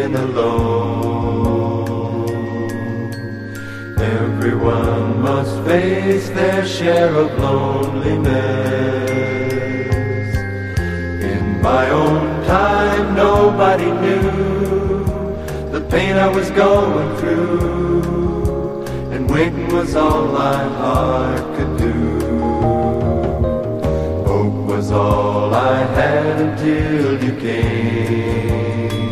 being alone. Everyone must face their share of loneliness. In my own time, nobody knew the pain I was going through, and waiting was all my heart could do. Hope was all I had until you came.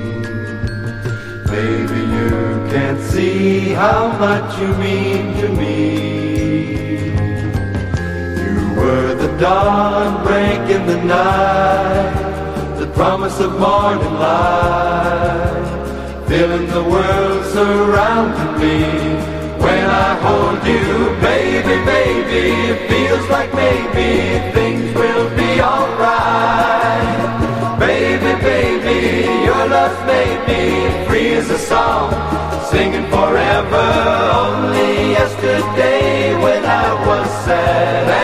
Baby, you can't see how much you mean to me. You were the dawn breaking the night, the promise of morning light, filling the world surrounding me. When I hold you, baby, baby, it feels like maybe things will be alright. Baby, baby, your love made me free as a song, singing forever. Only yesterday when I was sad